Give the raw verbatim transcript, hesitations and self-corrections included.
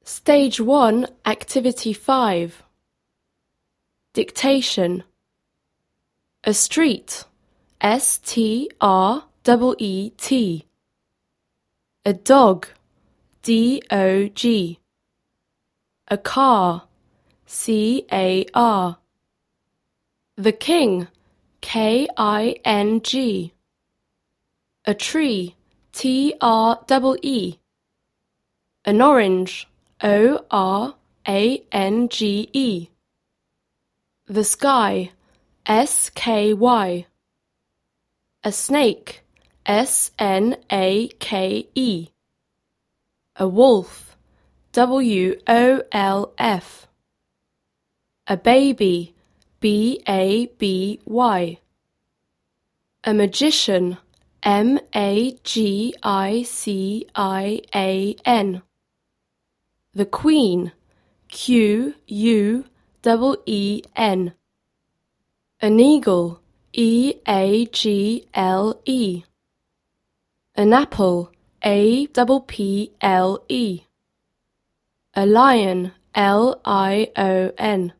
Stage one, Activity five. Dictation. A street, S T R E E T. A dog, D O G. A car, C A R. The king, K I N G. A tree, T R E E. An orange, O R A N G E. The sky, S K Y. A snake, S N A K E. A wolf, W O L F. A baby, B A B Y. A magician, M A G I C I A N. The queen, Q U E E N. An eagle, E A G L E. An apple, A P P L E. A lion, L I O N.